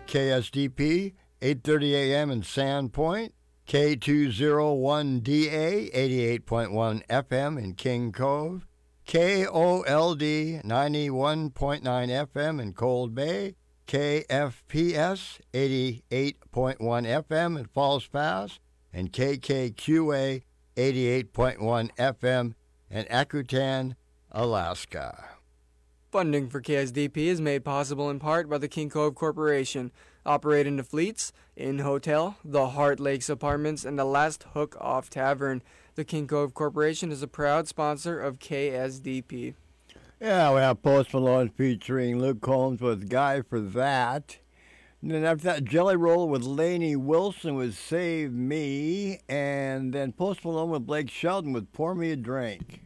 KSDP, 8:30 a.m. in Sandpoint, K201DA, 88.1 FM in King Cove, KOLD, 91.9 FM in Cold Bay, KFPS, 88.1 FM in Falls Pass, and KKQA, 88.1 FM in Akutan, Alaska. Funding for KSDP is made possible in part by the King Cove Corporation, operating the Fleets, Inn Hotel, the Heart Lakes Apartments, and the Last Hook Off Tavern. The King Cove Corporation is a proud sponsor of KSDP. Yeah, we have Post Malone featuring Luke Combs with Guy for That. And then after that, Jelly Roll with Lainey Wilson with Save Me. And then Post Malone with Blake Shelton with Pour Me a Drink.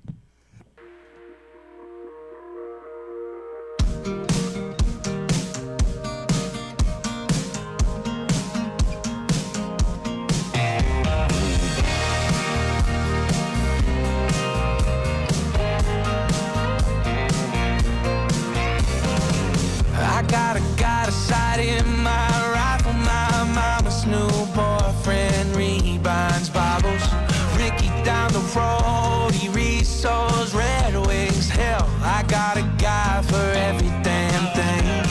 Got a sight in my rifle. My mama's new boyfriend rebinds Bibles. Ricky down the road, he resells Red Wings. Hell, I got a guy for every damn thing.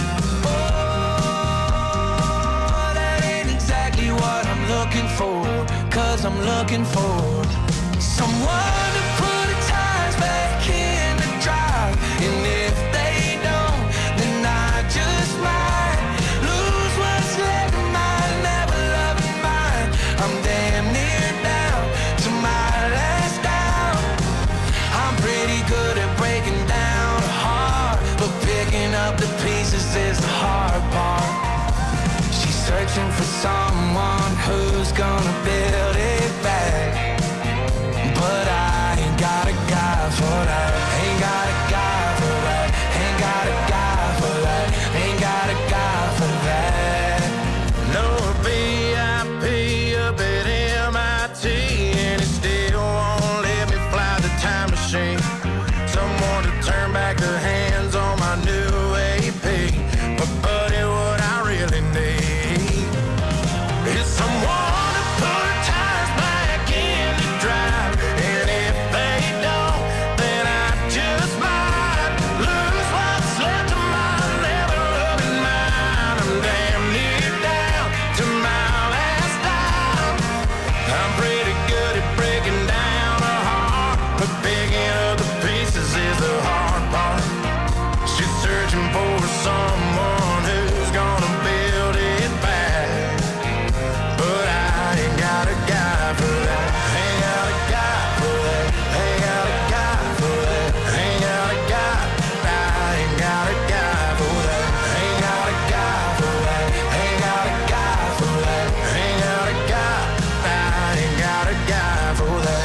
Oh, that ain't exactly what I'm looking for, 'cause I'm looking for someone to put the tires back in the drive. And if they don't, then I just might lose what's left of my never loving mind. I'm damn near down to my last down. I'm pretty good at breaking down a heart, but picking up the pieces is the hard part. She's searching for someone who's gonna build it back, but I ain't got a guy for that. Ain't got a guy for that. Ain't got a guy for that. Ain't got a guy for that. No VIP up at MIT, and it still won't let me fly the time machine. Someone to turn back the hands on my new AP. But buddy, what I really need is someone to put the tires back in the drive. And if they don't, then I just might lose what's left of my never loving mind. I'm damn near down to my last dime. I'm pretty good at breaking down a heart, but picking up the pieces is the hard part. She's searching for someone who's gonna build it back, but I ain't got a guy for that. Ain't got a guy for that. Ain't got a guy for that. Ain't got a guy. I ain't got a guy for that. Ain't got a guy for that. Ain't got a guy for that. Ain't got a guy. I ain't got a guy for that.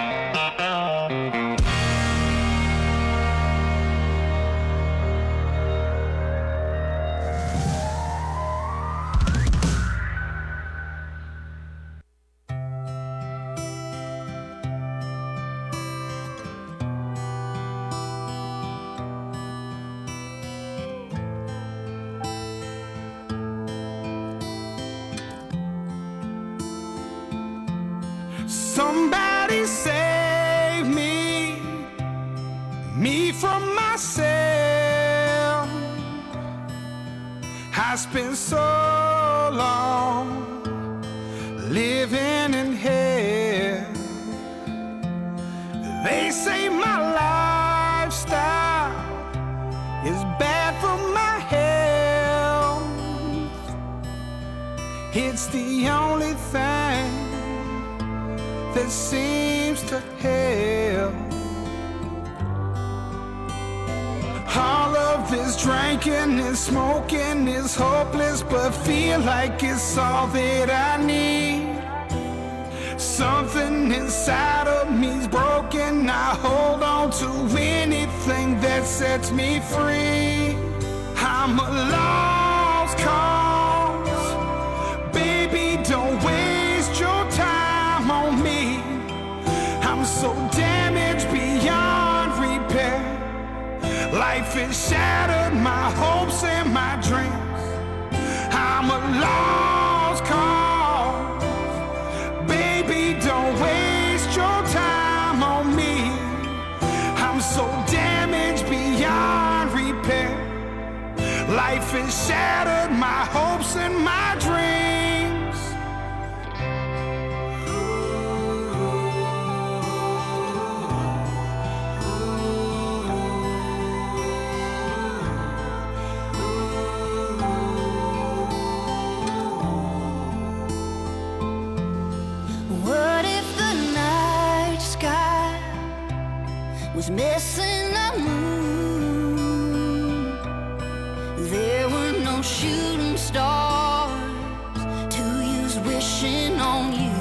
Somebody save me from myself. I spent so long living in hell. They say my lifestyle is bad for my health. It's the only thing that seems to help. All of this drinking and smoking is hopeless, but feel like it's all that I need. Something inside of me's broken. I hold on to anything that sets me free. I'm a lost cause. Baby, don't waste your time on me. I'm so damaged beyond repair. Life has shattered my hopes and my dreams. I'm a shattered my hopes and my dreams. What if the night sky was missing a moon? There were no shooting stars to use wishing on you,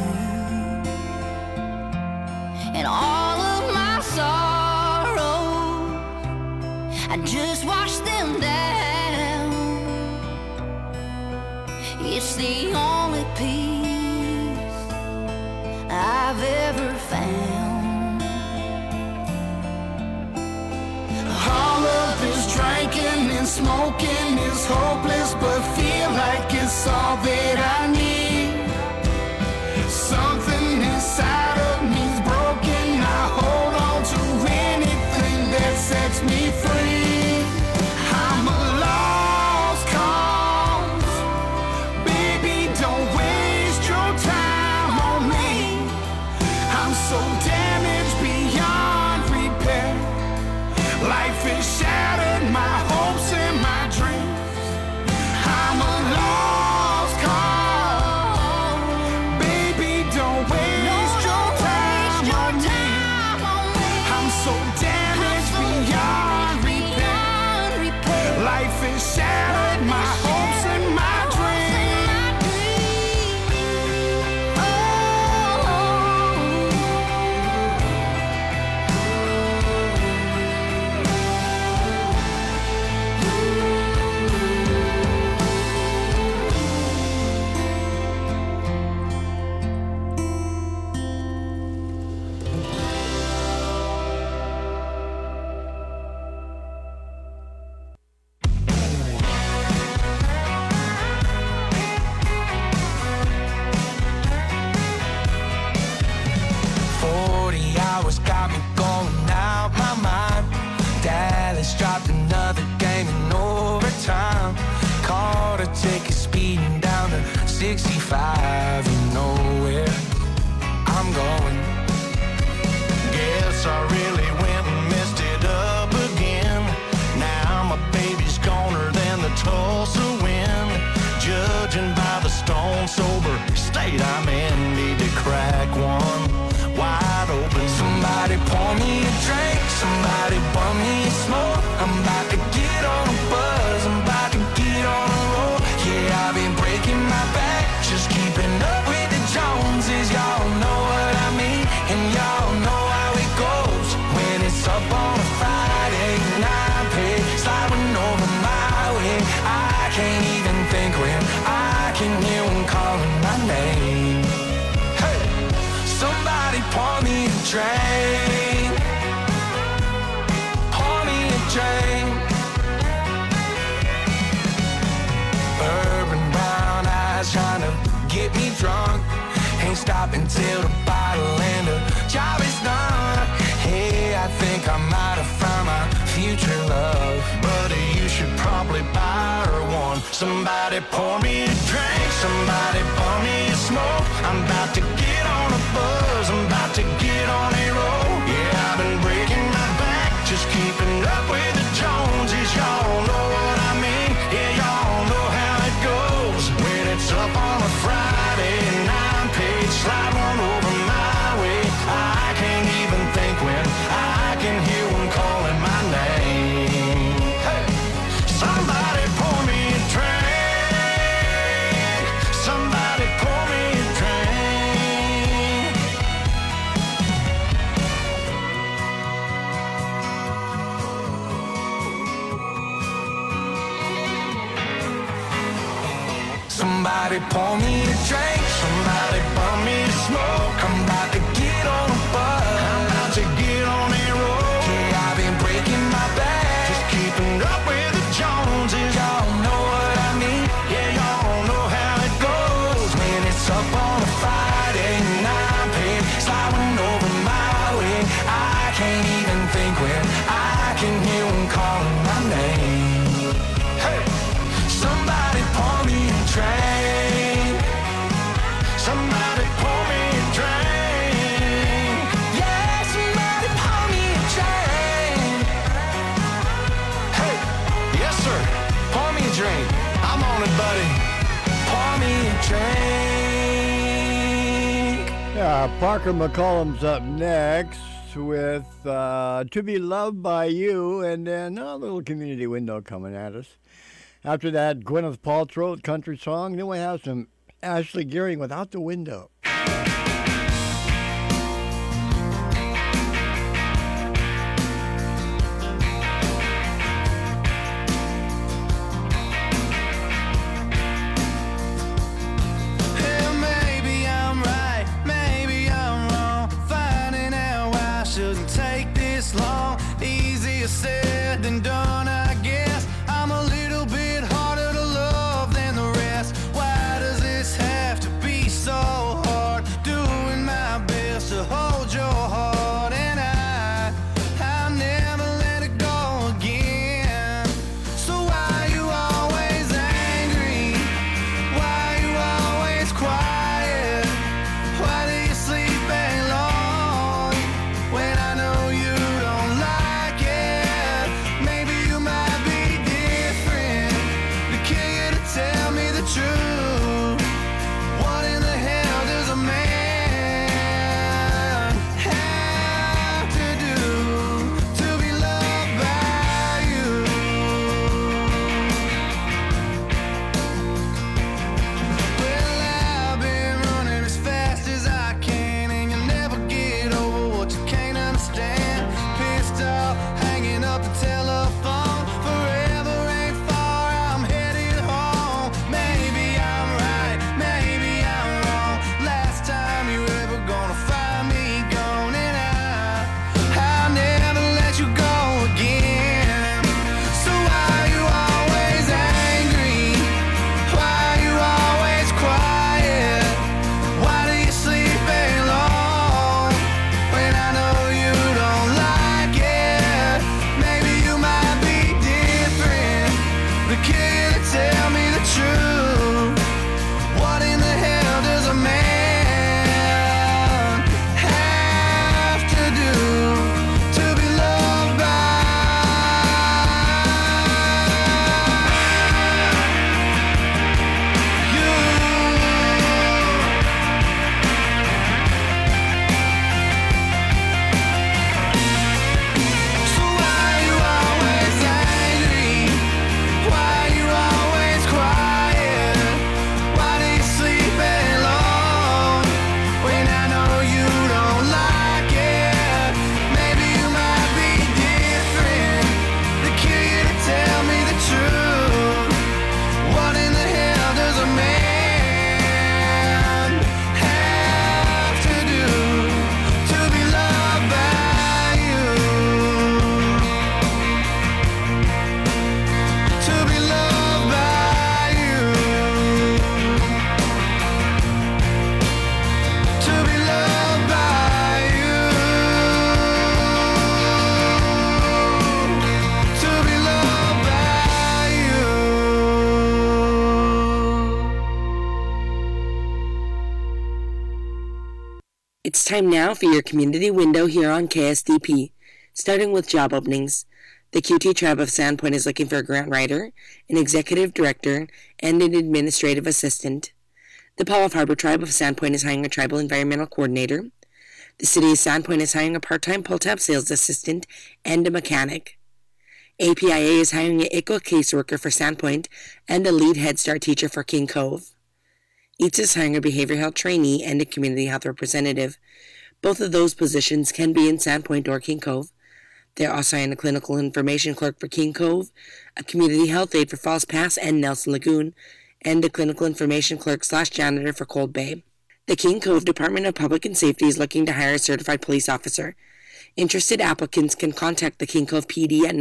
and all of my sorrows, I just washed them down. It's the only peace I've ever found. All of this drinking and smoking is hopeless, but feel like it's all that I need. Something inside of me's broken. I hold on to anything that sets me free. I'm a lost cause. Baby, don't waste your time on me. I'm so damaged beyond repair. Life has shattered my hopes and my dreams. I'm a lost cause. Baby, don't waste your time on me. I'm so damaged beyond repair. Life has shattered my hopes and my dreams. Got me going out my mind. Dallas dropped another game in overtime. Caught a ticket speeding down to 65. You know where I'm going. Guess I really went and messed it up again. Now my baby's goner than the Tulsa wind. Judging by the stone sober state I'm in, need to crack one wide open. Somebody pour me a drink, somebody bum me a smoke. I'm about to get on a buzz, I'm about to get on a roll. Yeah, I've been breaking my back, just keeping up with the Joneses. Y'all know what I mean, and y'all know how it goes. When it's up on a Friday night, pay sliding over my way. I can't even think when I can hear one calling my name. Hey, somebody pour me a drink. Pour me a drink. Urban brown eyes trying to get me drunk. Ain't stopping till the bottle and the job is done. Hey, I think I might have found my future love. Buddy, you should probably buy her one. Somebody pour me a drink, somebody pour me a smoke. I'm about to get on a buzz, I'm about to get on a roll. Yeah, I've been breaking my back, just keeping up with the Joneses. Y'all know what I mean, yeah, y'all know how it goes. When it's up on a Friday night, page slide one over my way. I can't even think when I can hear one calling my name. Hey, somebody pour me a drink. Somebody pour me a drink. Somebody pour me a drink. Somebody pour me a smoke. I'm about to get on a buzz, I'm about to get on a roll. Yeah, I've been breaking my back, just keeping up with the Joneses. Y'all know what I mean, yeah, y'all know how it goes. When it's up on a Friday night, babe, sliding over my way. I can't even think when I can hear one calling my name. Hey, somebody Parker McCollum's up next with To Be Loved by You, and then a little community window coming at us. After that, Gwyneth Paltrow, country song. Then we have some Ashley Gearing with Out the Window. Said than done, I guess. I'm a little bit harder to love than the rest. Why does this have to be so hard? Doing my best to hold your heart, and I'll never let it go again. So why you always angry? Why you always quiet? Why do you sleep alone when I know you don't like it? Tell me the truth. What in the hell does a man have to do to be loved by you? Well, I've been running as fast as I can, and you'll never get over what you can't understand. Pissed off, hanging up the telephone. Forever ain't far, I'm headed home. Maybe I'm right, maybe I'm wrong. Last time you ever gonna find me gone, and I'll never let you go again. So why you always angry? Why you always quiet? Why do you sleep alone when I know you don't like it? Maybe you might be different, but can you tell me the truth? What in the hell does a man have to do to be loved by you? So why you always angry? Why you always quiet? Why do you sleep alone when I know you don't like it? Maybe you might be different. The key to tell me the truth. What in the hell does a man have to do to be loved by you? To be loved by you. To be loved by you. To be loved by you. It's time now for your community window here on KSDP. Starting with job openings. The QT Tribe of Sandpoint is looking for a grant writer, an executive director, and an administrative assistant. The Paul Harbor Tribe of Sandpoint is hiring a tribal environmental coordinator. The City of Sandpoint is hiring a part-time pull-tab sales assistant and a mechanic. APIA is hiring an ICWA caseworker for Sandpoint and a lead Head Start teacher for King Cove. EATS is hiring a behavioral health trainee and a community health representative. Both of those positions can be in Sandpoint or King Cove. They're also hiring a clinical information clerk for King Cove, a community health aide for Falls Pass and Nelson Lagoon, and a clinical information clerk/janitor for Cold Bay. The King Cove Department of Public and Safety is looking to hire a certified police officer. Interested applicants can contact the King Cove PD at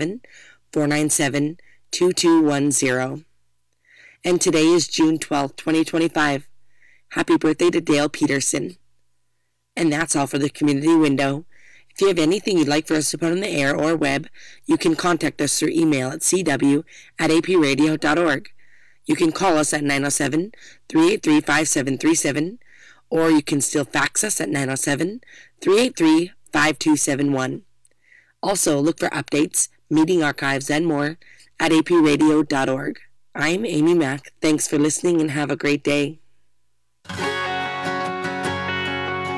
907-497-2210. And today is June 12th, 2025. Happy birthday to Dale Peterson. And that's all for the community window. If you have anything you'd like for us to put on the air or web, you can contact us through email at cw@apradio.org. You can call us at 907-383-5737, or you can still fax us at 907-383-5271. Also, look for updates, meeting archives, and more at apradio.org. I'm Amy Mack. Thanks for listening and have a great day.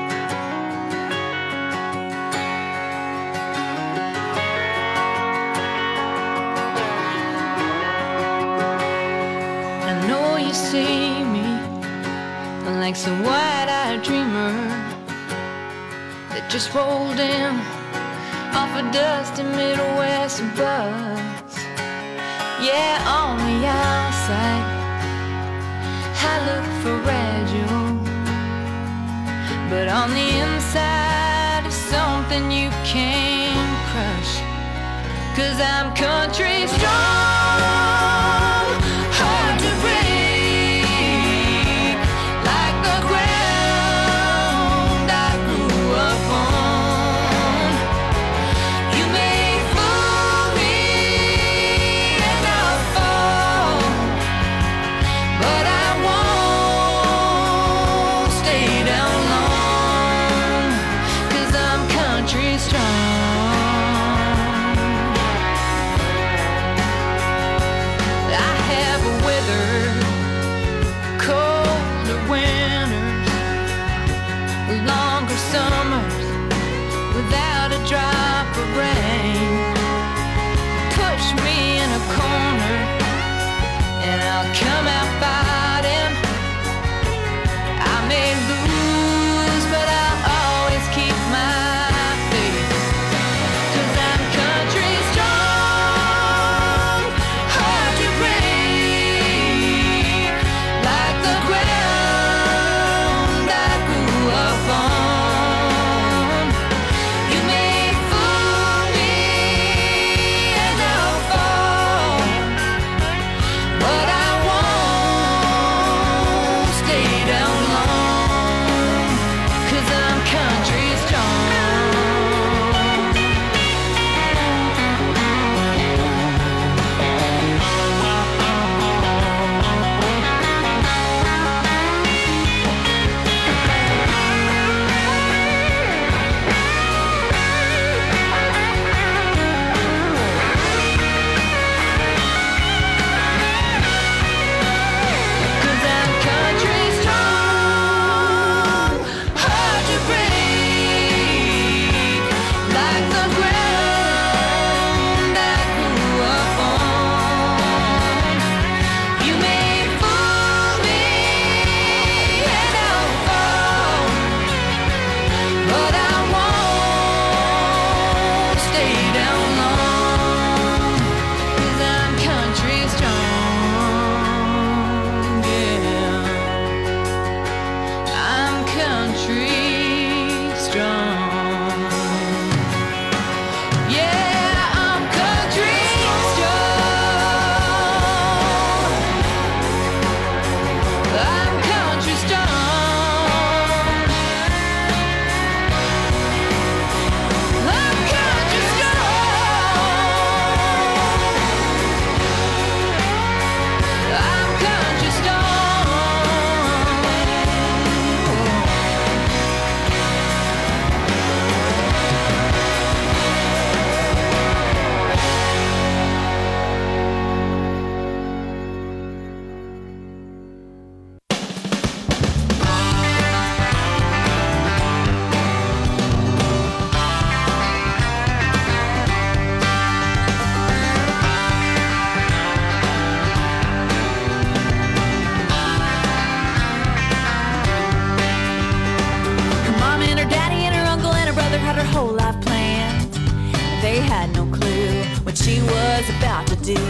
you see me like some wide-eyed dreamer that just rolled in off a dusty Midwest bus. Yeah, on the outside I look fragile, but on the inside is something you can't crush. 'Cause I'm country strong, hard to break, like the ground I grew up on. You may fool me and I'll fall, but I won't stay down long, 'cause I'm country strong. Summers without a drop of rain. Push me in a corner and I'll come out fighting. I may lose, but I'll always keep my faith. 'Cause I'm country strong, hard to break, like the ground I grew up on. She was about to do.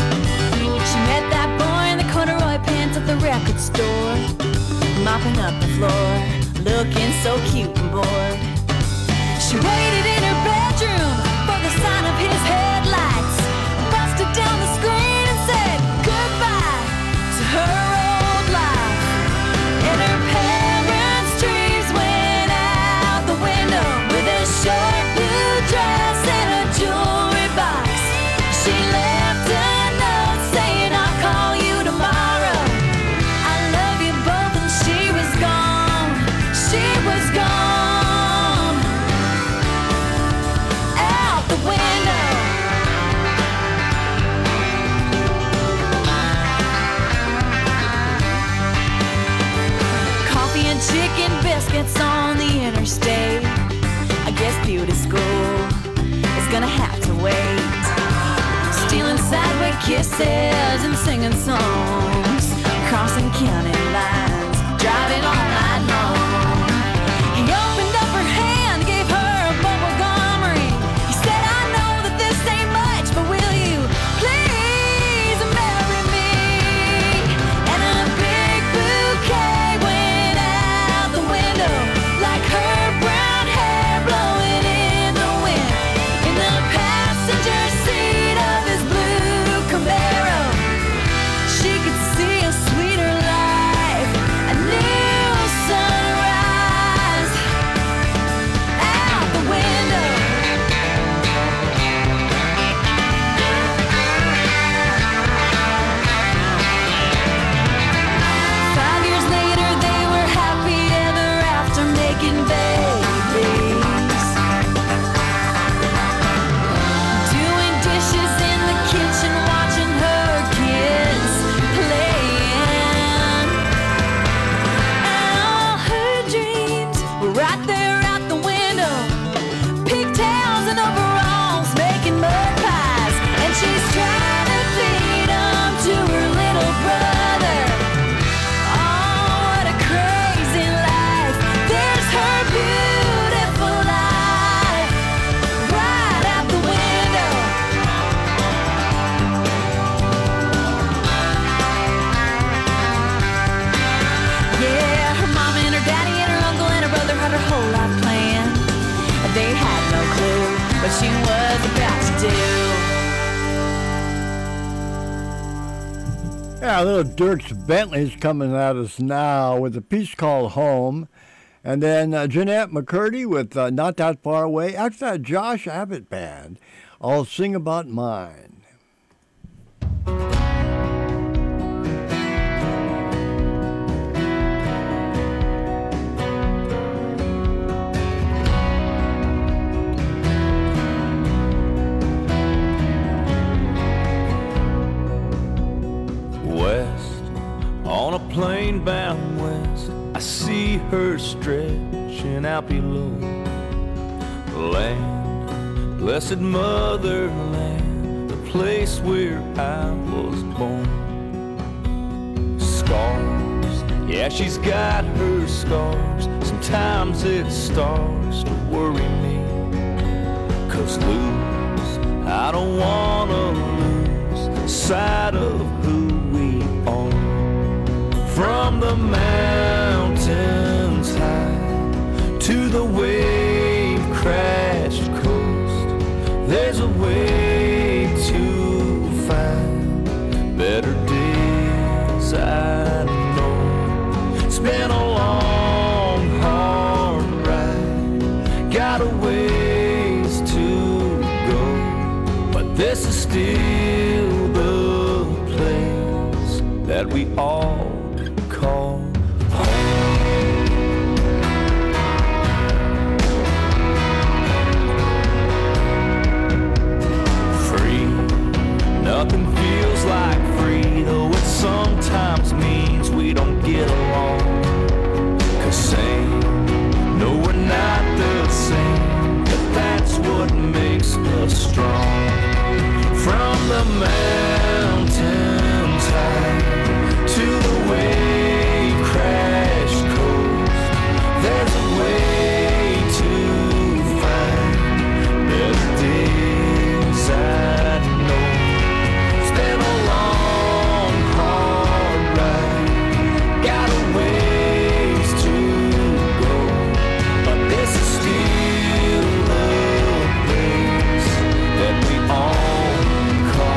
She met that boy in the corduroy pants at the record store, mopping up the floor, looking so cute and bored. She waited in her bedroom for the sign of his headlights, busted down the screen and said goodbye to her old life. And her parents' dreams went out the window with a short blue dress and a jewelry box. She left a note saying I'll call you tomorrow. I love you both, and she was gone. She was gone out the window. Coffee and chicken biscuits on the interstate. I guess beauty school is gonna have to wait. Stealing sideway kisses and singing songs across county lines, driving all night long. He opened up her hand, gave her a bubblegum ring. He said, I know that this ain't much, but will you please marry me? And a big bouquet went out the window, like her brown hair blowing in the wind. In the passenger seat of his blue Camaro, she could see a sweeter life, a new sunrise out the window. 5 years later, they were happy ever after, making babies, doing dishes in the kitchen, watching her kids playing. And all her dreams were right there out the window. Pigtails and overalls, making mud pies, and she's trying to feed 'em to her little brother. Oh, what a crazy life. There's her beautiful life right out the window. Yeah, her mom and her daddy and her uncle and her brother had her whole life planned. They had no clue what she was about to do. Yeah, little Dierks Bentley's coming at us now with a piece called Home. And then Jeanette McCurdy with Not That Far Away. After that, Josh Abbott Band. I'll Sing About Mine. West, on a plane bound west, I see her stretching out below. Land, blessed motherland, the place where I was born. Scars, yeah, she's got her scars. Sometimes it starts to worry me. 'Cause lose, I don't wanna lose sight of who we are. From the mountains high to the wave-crashed coast, there's a way to find better days, I know. It's been a long, hard ride, got a ways to go, but this is still the place that we all call home. Free, nothing feels like free, though it sometimes means we don't get along. 'Cause same, no, we're not the same, but that's what makes us strong. From the mountains high to the wave-crashed coast, there's a way to find better days, I know. It's been a long, hard ride, got a ways to go, but this is still the place that we all call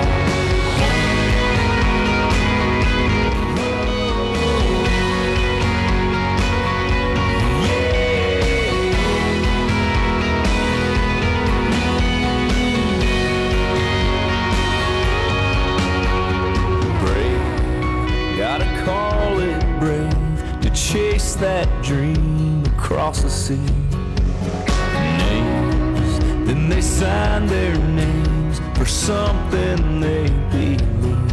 gotta call it brave to chase that dream across the sea. Names, then they sign their names for something they believe.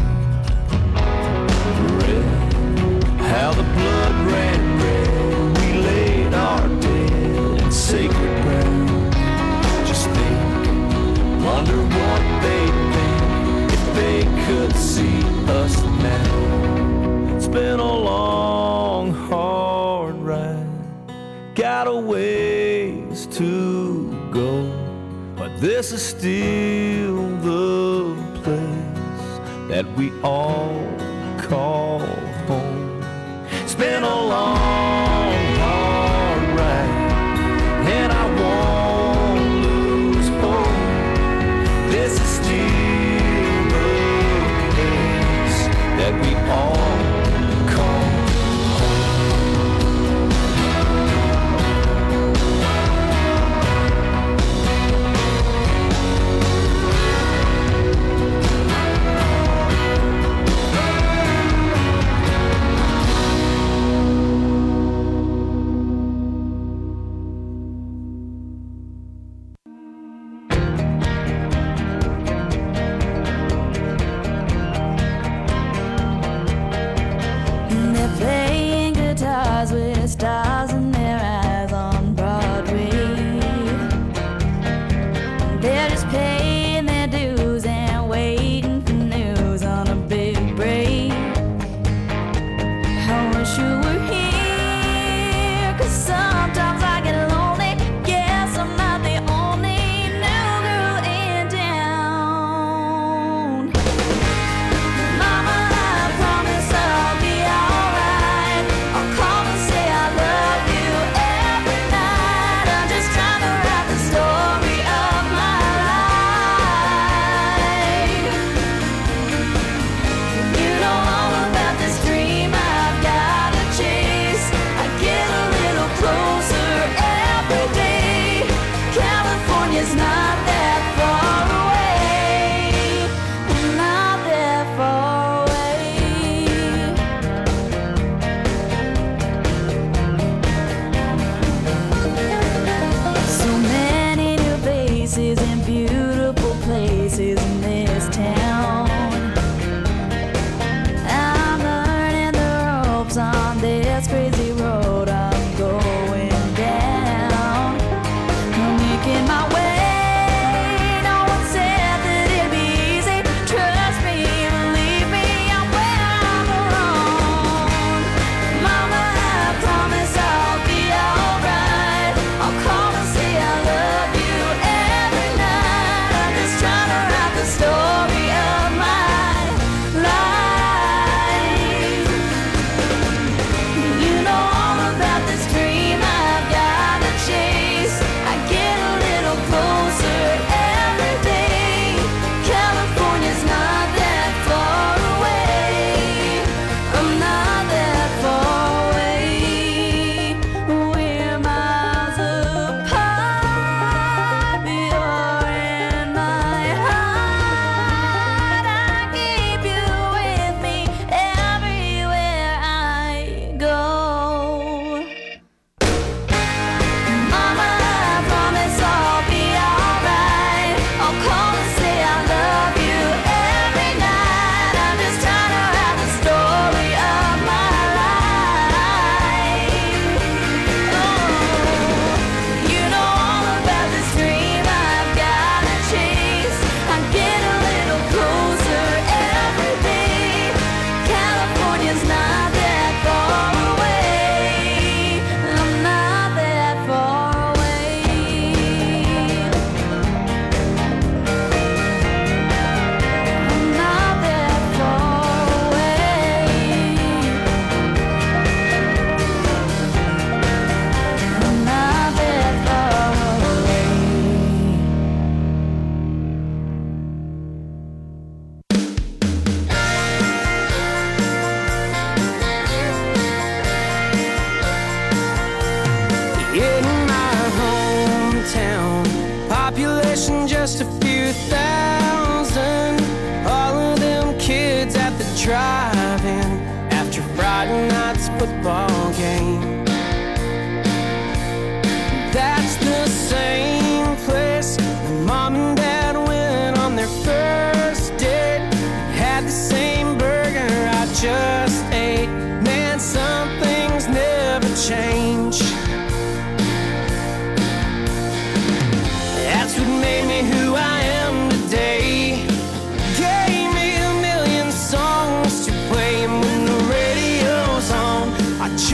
Red, how the blood ran red, we laid our dead in sacred ground. Just think, wonder what they'd think if they could see us now. It's been a long lot of ways to go, but this is still the place that we all call home. It's been a long, hard ride, and I won't lose hope. This is still the place that we all call stars in their eyes on Broadway. They're just paying their dues and waiting for news on a big break. I wish you were here, 'cause sometimes I get lonely. Guess I'm not the only new girl in town. Mama, I promise I'll be alright. I'll call and say I love you every night. I'm just trying to write the story of my life. You know all about this dream I've gotta chase. I get a little closer every day. California's not that far away. Not that far away. So many new faces and beautiful places in this town. I'm learning the ropes on this crazy road I'm going down. I'm making my way. No one said that it'd be easy. Trust me, believe me, I'm where I belong. Mama, I promise I'll be alright. I'll call and say I love you every night. I'm just trying to write the story of my life. You know all about this dream I've gotta chase. I get a little closer every day. California's not that far away. I'm not that far away. We're miles apart. You're in my heart. I keep you with me everywhere I go. Mama, I promise I'll be alright. I'll call and say I love you every night. I'm just trying to write the story of my life. Oh, you know all about this dream I've gotta chase. I get a little closer every day. California's not that far away. I'm not that far away. I'm not that far away. I'm not that far away. in my hometown, population just a few thousand. All of them kids at the drive-in after Friday night's football game. That's the same place where mom and dad went on their first date. Had the same burger I just ate. Man, some things never change. That's what made me who I am today. Gave me a million songs to play, and when the radio's on, I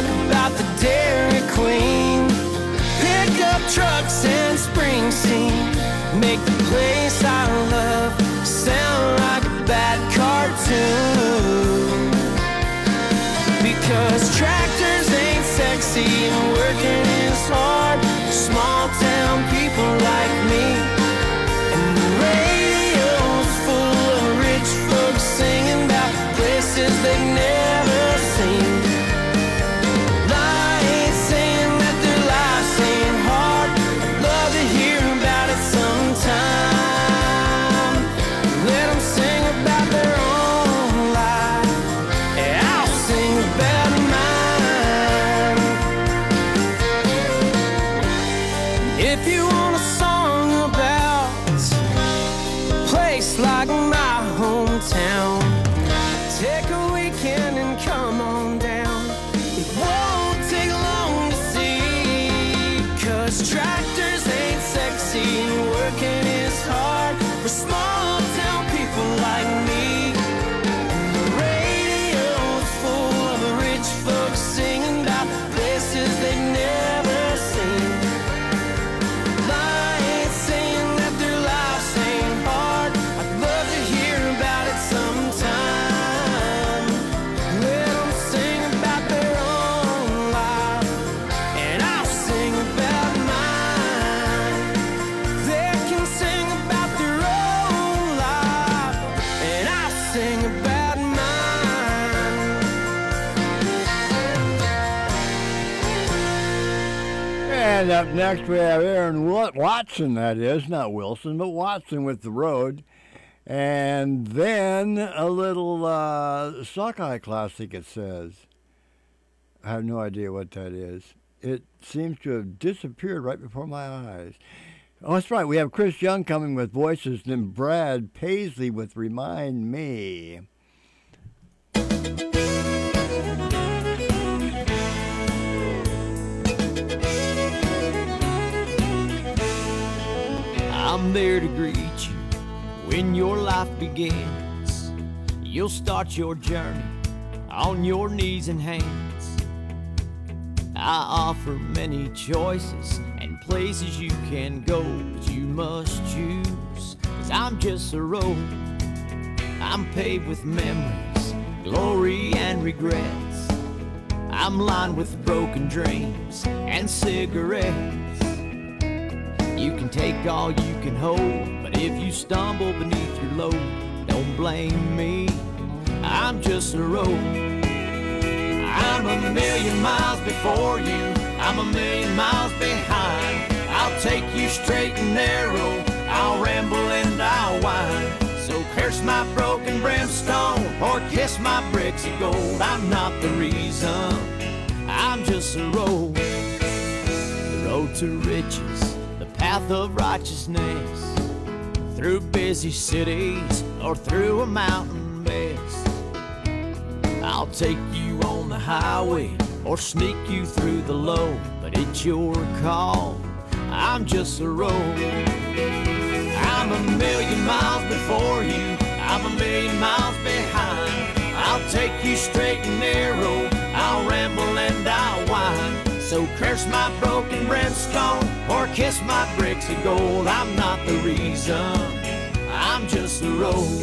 about the Dairy Queen. Pickup trucks and Springsteen make the place I love sound like a bad cartoon. Because tractors ain't sexy and working is hard for small town people like me. And the radio's full of rich folks singing about places they've never seen. I ain't saying that their lives ain't hard. I'd love to hear about it sometime. Let them sing about their own life, and I'll sing about mine. If you want a song about a place like my hometown, take a weekend and come on down. It won't take long to see, 'cause tractors ain't sexy and working is hard for small town people like me. And the radio's full of rich folks singing about places they've never seen. I ain't saying that their lives ain't hard. I'd love to hear about it sometime. Let them sing about their own life, and I'll sing about mine. They can sing about their own life, and I'll sing about mine. And up next we have Aaron Watson, that is, not Wilson, but Watson with The Road. And then a little Sockeye classic, it says. I have no idea what that is. It seems to have disappeared right before my eyes. Oh, that's right. We have Chris Young coming with Voices, then Brad Paisley with Remind Me. I'm there to greet you when your life begins. You'll start your journey on your knees and hands. I offer many choices and places you can go, but you must choose, 'cause I'm just a road. I'm paved with memories, glory and regrets. I'm lined with broken dreams and cigarettes. You can take all you can hold, but if you stumble beneath your load, don't blame me, I'm just a road. I'm a million miles before you, I'm a million miles behind. I'll take you straight and narrow, I'll ramble and I'll whine. So curse my broken brimstone, or kiss my bricks of gold. I'm not the reason, I'm just a road. The road to riches, path of righteousness, through busy cities or through a mountain mess. I'll take you on the highway or sneak you through the low, but it's your call, I'm just a road. I'm a million miles before you, I'm a million miles behind. I'll take you straight and narrow, I'll ramble and I'll whine. So curse my broken brimstone, or kiss my bricks of gold. I'm not the reason, I'm just the road.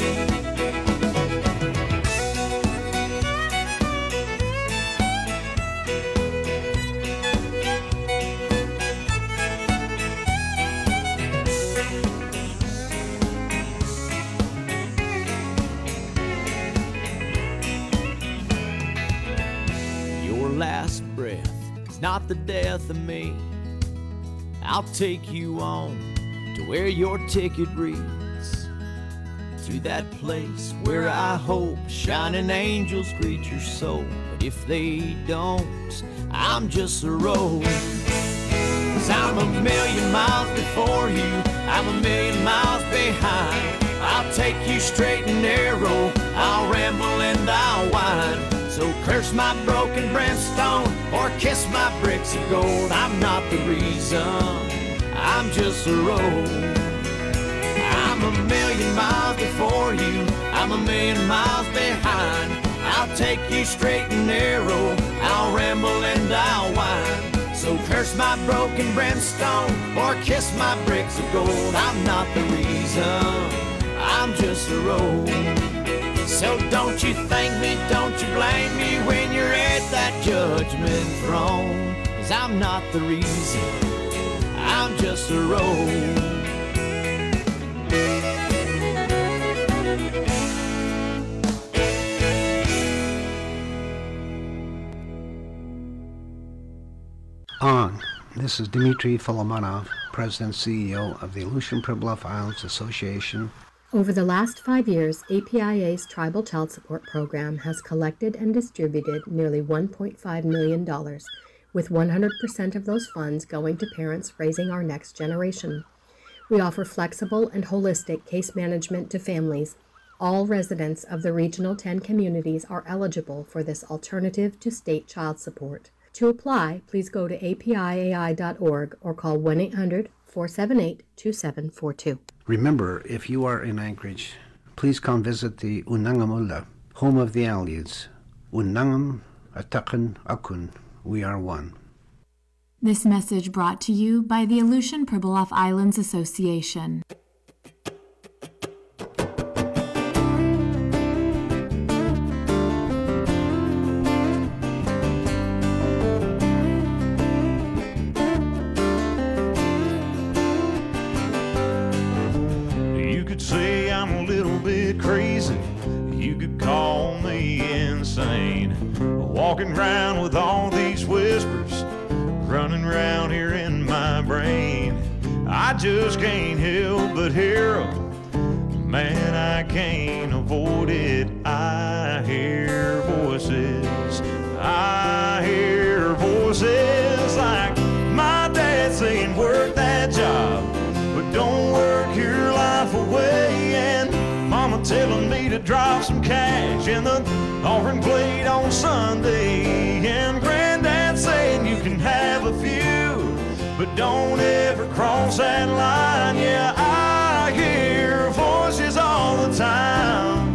Your last breath, not the death of me. I'll take you on to where your ticket reads, to that place where I hope shining angels greet your soul. But if they don't, I'm just a road. 'Cause I'm a million miles before you, I'm a million miles behind. I'll take you straight and narrow, I'll ramble and I'll whine. So curse my broken brimstone, or kiss my bricks of gold. I'm not the reason, I'm just a road. I'm a million miles before you, I'm a million miles behind. I'll take you straight and narrow, I'll ramble and and I'll whine. So curse my broken brimstone or kiss my bricks of gold. I'm not the reason, I'm just a road. So don't you thank me, don't you blame me when you're at that judgment throne. 'Cause I'm not the reason, I'm just a road. This is Dmitry Folomonov, President CEO of the Aleutian Pribilof Islands Association. Over the last 5 years, APIA's Tribal Child Support Program has collected and distributed nearly $1.5 million, with 100% of those funds going to parents raising our next generation. We offer flexible and holistic case management to families. All residents of the Regional 10 communities are eligible for this alternative to state child support. To apply, please go to apiai.org or call 1-800-478-2742. Remember, if you are in Anchorage, please come visit the Unangamula, home of the Aleutians. Unangam, Atakan, Akun, we are one. This message brought to you by the Aleutian Pribilof Islands Association. Crazy, you could call me insane. Walking around with all these whispers running around here in my brain. I just can't help but hear 'em. Man, I can't avoid it. I hear voices. I hear voices like my dad saying, work that job, but don't work your life away. And Mama telling me to drop some cash in the offering plate on Sunday. And Granddad saying you can have a few, but don't ever cross that line. Yeah, I hear voices all the time.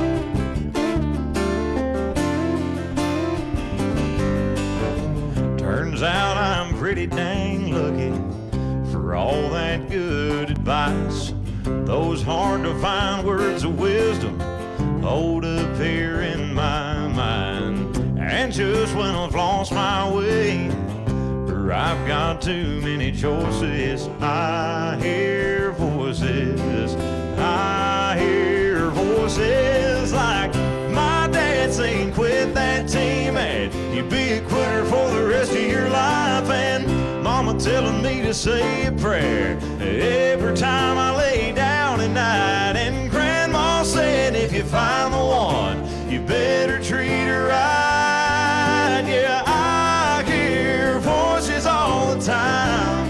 Turns out I'm pretty dang lucky for all that good advice. Those hard to find words of wisdom hold up here in my mind. And just when I've lost my way, or I've got too many choices, I hear voices. I hear voices like my dad saying, quit that team and you be a quitter for the rest of your life. And Mama telling me to say a prayer every time I lay down at night. And Grandma said if you find the one, you better treat her right. Yeah, I hear voices all the time.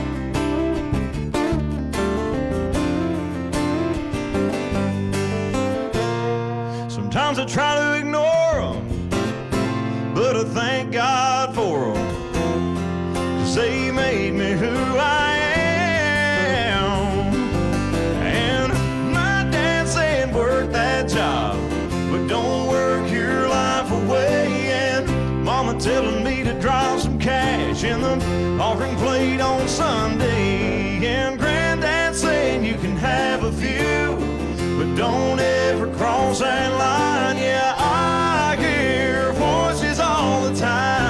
Sometimes I try to ignore them, but I thank God for them. They made me who I am. And my dad said work that job, but don't work your life away. And Mama telling me to drop some cash in the offering plate on Sunday. And Granddad saying you can have a few, but don't ever cross that line. Yeah, I hear voices all the time.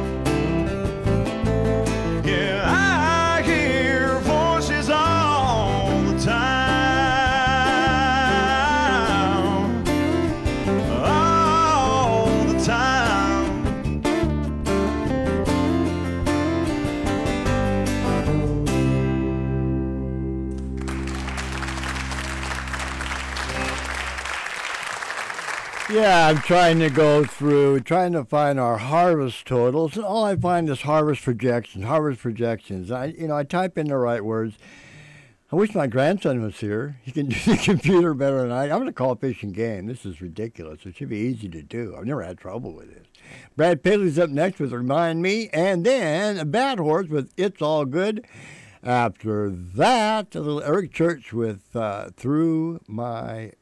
Yeah, I'm trying to go through, trying to find our harvest totals, and all I find is harvest projections. I type in the right words. I wish my grandson was here. He can do the computer better than I. I'm going to call Fish and Game. This is ridiculous. It should be easy to do. I've never had trouble with it. Brad Paisley's up next with Remind Me, and then a Bad Horse with It's All Good. After that, a little Eric Church with Through My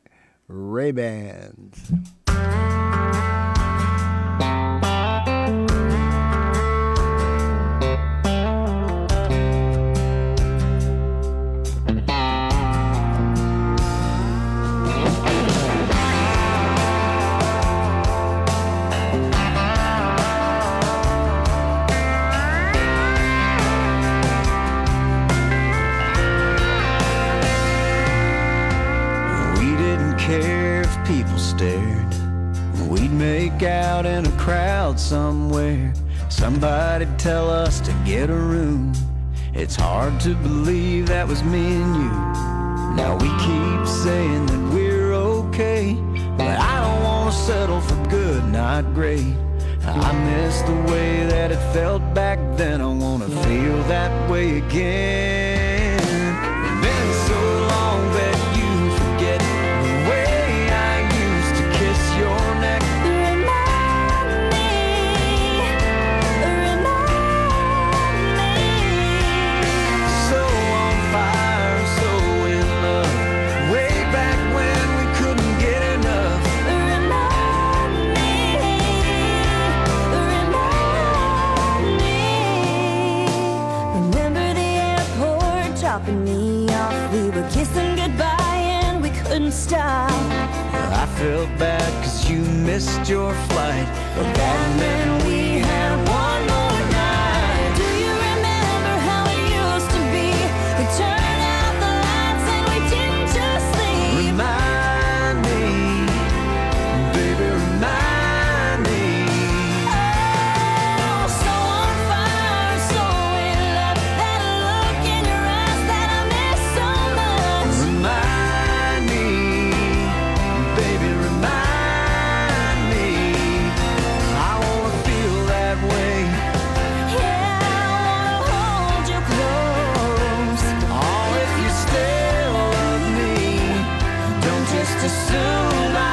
Ray-Bans. out somewhere. Somebody tell us to get a room. It's hard to believe that was me and you. Now we keep saying that we're okay, but I don't want to settle for good, not great. I miss the way that it felt back then. I want to feel that way again. It's been so long that you forget the way I used to kiss your neck. Remind me. So on fire, so in love, way back when we couldn't get enough. Remind me. Remember the airport dropping me off. We were kissing goodbye and we couldn't stop. I felt bad 'cause you missed your flight, but that meant we had one more night. Do you remember how it used to be? We turned out the lights and we didn't just sleep. Remind me, baby, remind me. Oh, so on fire, so in love. That look in your eyes that I miss so much. Remind me, baby, remind me. I wanna feel that way. Yeah, I wanna hold you close. Oh, if you still love me, don't just assume I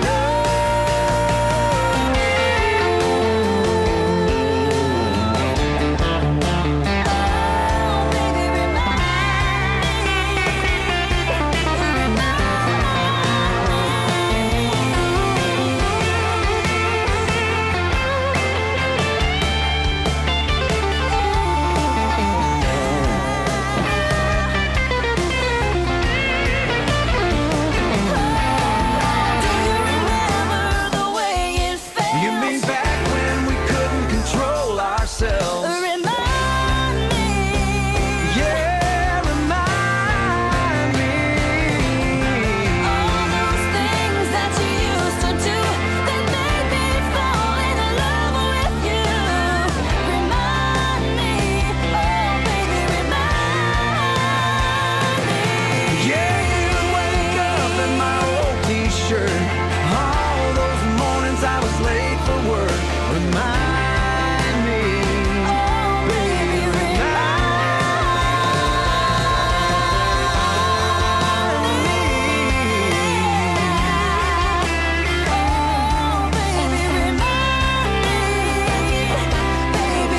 the way it felt. You mean back when we couldn't control ourselves? Remind me. Yeah, remind me. All those things that you used to do that made me fall in love with you. Remind me, oh baby, remind me. Yeah, you wake up in my old t-shirt. All those mornings I was late for work. Remind me, Oh baby, oh baby, remind me. Baby,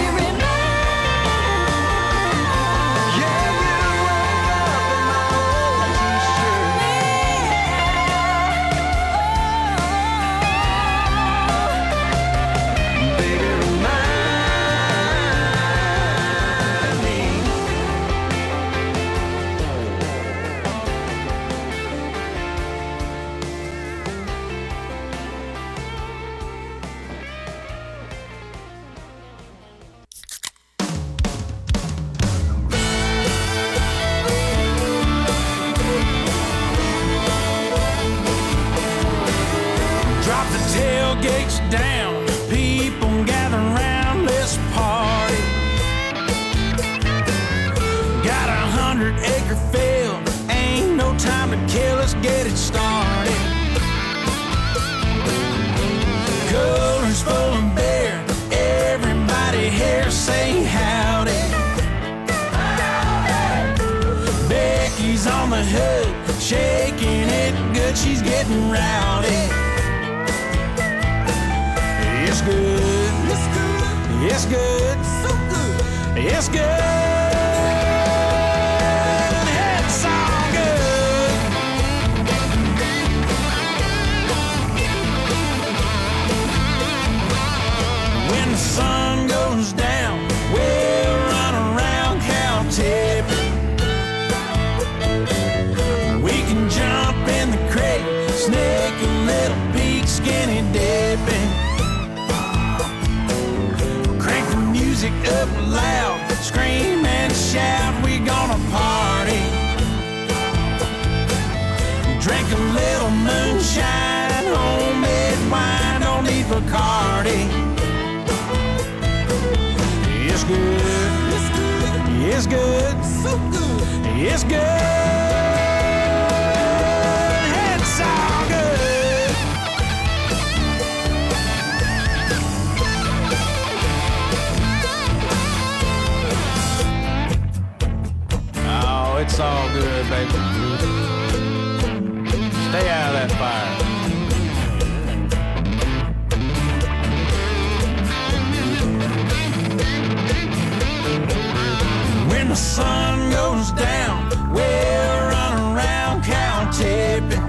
remind yeah, you wake up in my old t-shirt. Baby, remind me. Drop the tailgates down, people gather around, let's party. Got 100-acre field, ain't no time to kill, let's get it started. Coolers full of beer, everybody here say howdy. Becky's on the hook, shaking it good, she's getting rowdy. It's good. It's good. It's good. So good. It's good. It's all good. When the sun goes down, we'll run around cow tipping. We can jump in the creek, snake a little peak, skinny dipping. Crank the music up loud, scream and shout, we gonna party. Drink a little moonshine, homemade wine, don't need Bacardi. good. It's good. So good. It's good. It's all good. Oh, it's all good, baby. Stay out of that fire. When the sun goes down, we'll run around cow tipping.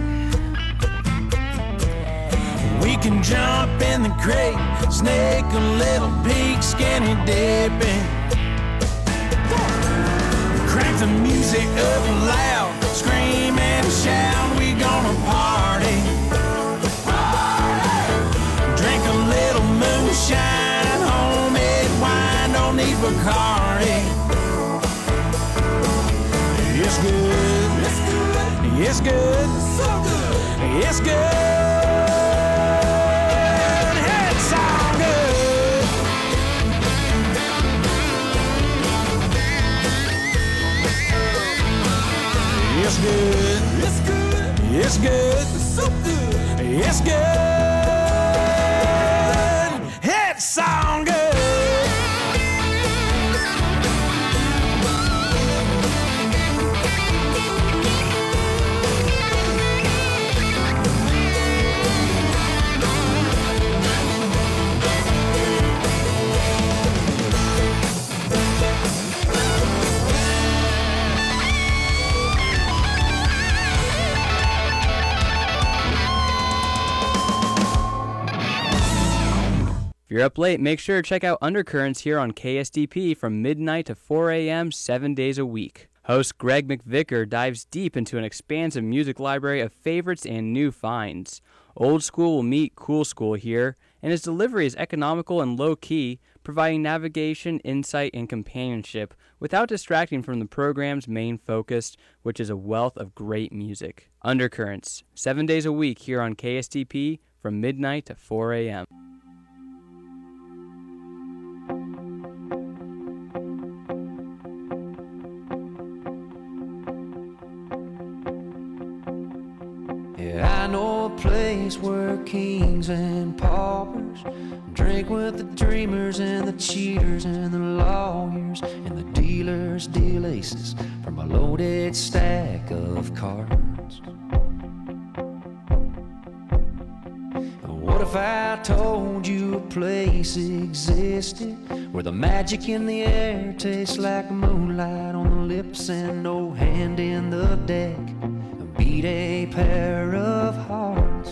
We can jump in the creek, snake a little peak, skinny dipping. Crank the music up loud, scream and shout, we gonna party. Drink a little moonshine, homemade wine, don't need Bacardi. It's good. It's good. It's good. So good. It's good. It's all good. It's good. It's good. It's good. So good. It's good. It's all good. If you're up late, make sure to check out Undercurrents here on KSDP from midnight to 4 a.m. 7 days a week. Host Greg McVicker dives deep into an expansive music library of favorites and new finds. Old school will meet cool school here, and his delivery is economical and low-key, providing navigation, insight, and companionship without distracting from the program's main focus, which is a wealth of great music. Undercurrents, 7 days a week here on KSDP from midnight to 4 a.m. Yeah, I know a place where kings and paupers drink with the dreamers and the cheaters and the lawyers and the dealers deal aces from a loaded stack of cards. What if I told you a place existed where the magic in the air tastes like moonlight on the lips and no hand in the deck beat a pair of hearts?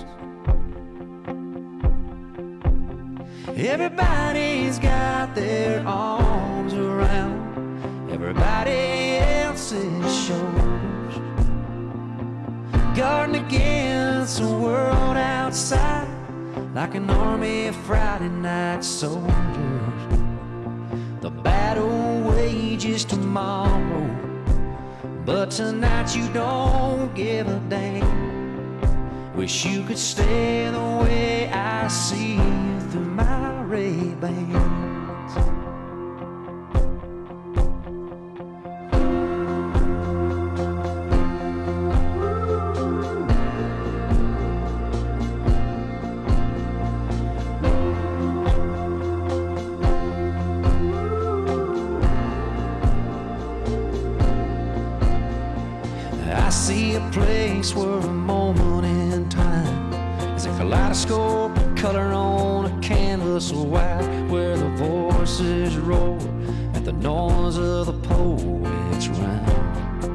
Everybody's got their arms around everybody else's shoulders, guarding against the world outside like an army of Friday night soldiers. The battle wages tomorrow, but tonight you don't give a damn. Wish you could stay the way I see you through my Ray-Bans. I see a place where a moment in time is a kaleidoscope of color on a canvas of white, where the voices roar at the noise of the poet's rhyme.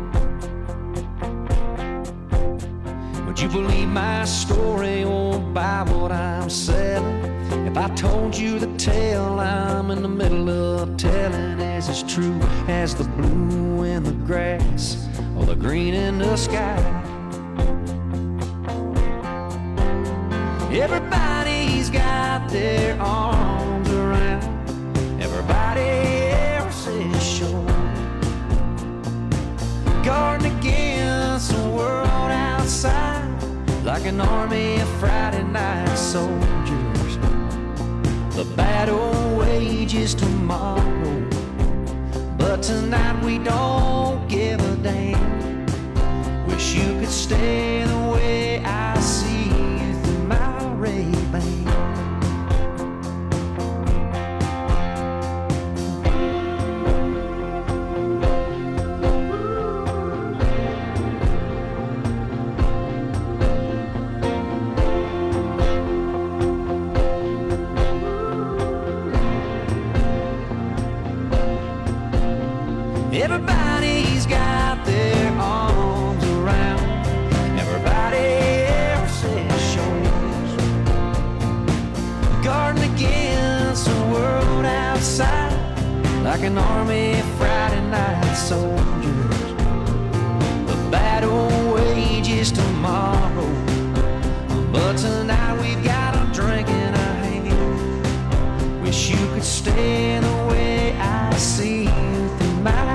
Would you believe my story or buy what I'm selling if I told you the tale I'm in the middle of telling is as true as the blue in the grass or the green in the sky? Everybody's got their arms around everybody else's shore, guarding against the world outside like an army of Friday night soldiers. The battle wages tomorrow, but tonight we don't give a damn. Wish you could stay the way I see you through my Ray-Ban. Everybody's got their arms around everybody else's shoulders, guarding against the world outside like an army of Friday night soldiers. The battle wages tomorrow, but tonight we've got a drink in our hand. Wish you could stay the way I see you through my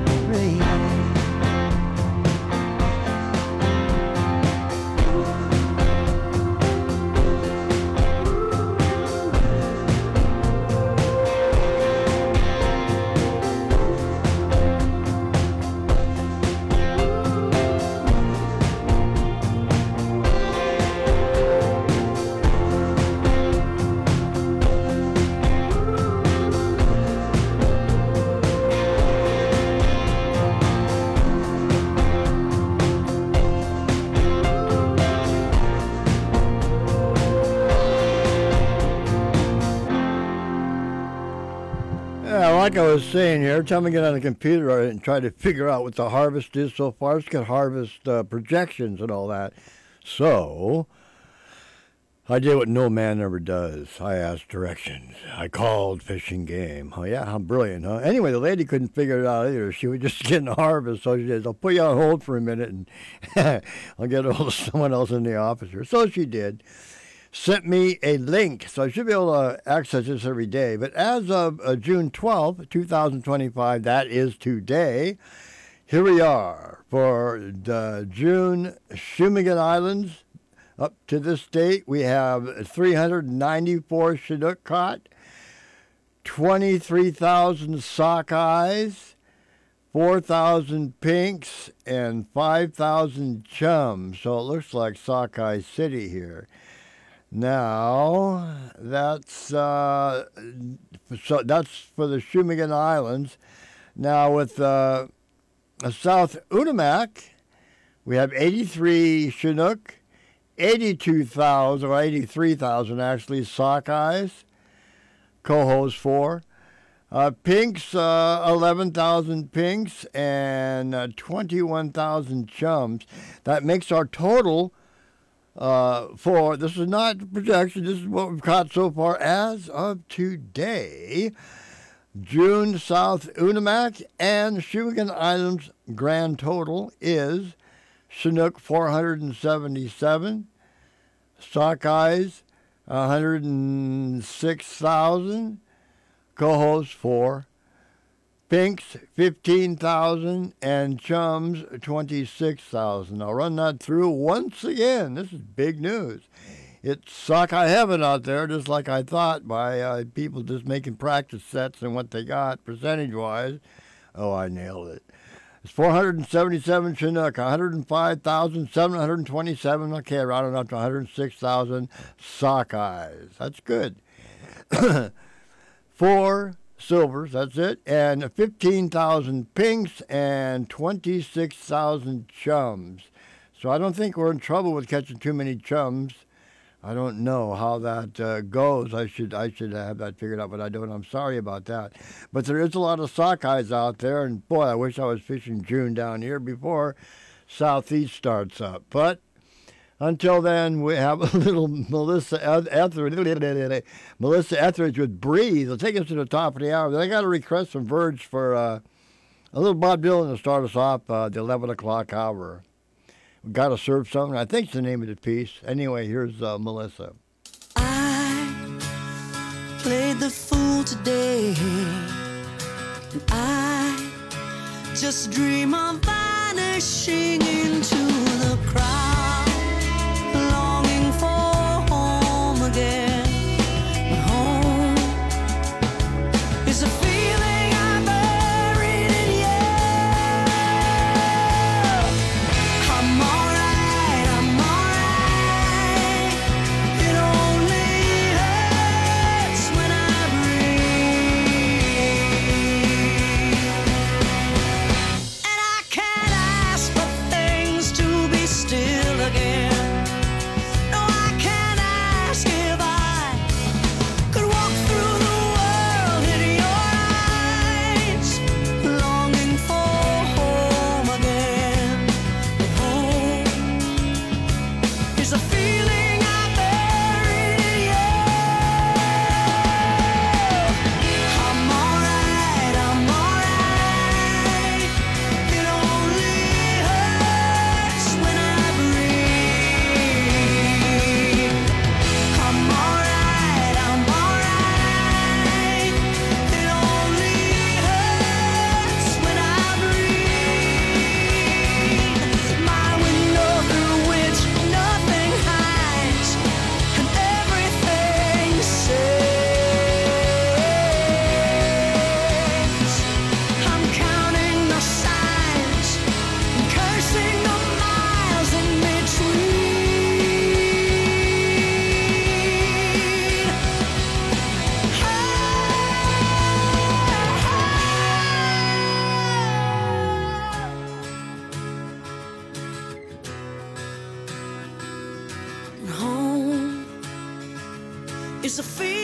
like I was saying here, every time I get on the computer and try to figure out what the harvest is so far, it's got harvest projections and all that. So I did what no man ever does. I asked directions. I called Fish and Game. Oh, yeah, how brilliant, huh? Anyway, the lady couldn't figure it out either. She was just getting the harvest, so she said, I'll put you on hold for a minute, and I'll get a hold of someone else in the office here. So she did. Sent me a link, so I should be able to access this every day. But as of June 12th, 2025, that is today, here we are for the June Shumagon Islands. Up to this date, we have 394 Chinook caught, 23,000 sockeyes, 4,000 pinks, and 5,000 chums. So it looks like Sockeye City here. Now, that's for the Shumagon Islands. Now, with South Unimak, we have 83 Chinook, 82,000, or 83,000 actually, sockeyes, cohos 4. Pinks, 11,000 pinks, and 21,000 chums. That makes our total this is not projection, this is what we've caught so far as of today. June South Unimak and Shumagon Islands grand total is Chinook 477, sockeyes 106,000, cohos 4, pinks 15,000, and chums 26,000. I'll run that through once again. This is big news. It's sockeye heaven out there, just like I thought, by people just making practice sets and what they got percentage-wise. Oh, I nailed it. It's 477 Chinook, 105,727. Okay, rounding up to 106,000 sockeyes. That's good. 4 silvers, that's it, and 15,000 pinks and 26,000 chums. So I don't think we're in trouble with catching too many chums. I don't know how that goes. I should have that figured out, but I don't. I'm sorry about that. But there is a lot of sockeyes out there, and boy, I wish I was fishing June down here before Southeast starts up. But until then, we have a little Melissa Etheridge with Breathe. They'll take us to the top of the hour. Then I got a request from Verge for a little Bob Dylan to start us off the 11 o'clock hour. We got to serve something. I think it's the name of the piece. Anyway, here's Melissa. I played the fool today, and I just dream of vanishing into the crowd, longing for home again. But home is a feeling I buried is a feeling